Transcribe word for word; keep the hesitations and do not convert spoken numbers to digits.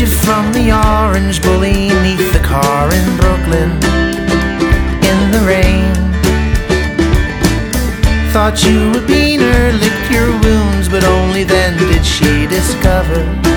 Waited from the orange bully neath the car in Brooklyn in the rain. Thought you would bean her, lick your wounds, but only then did she discover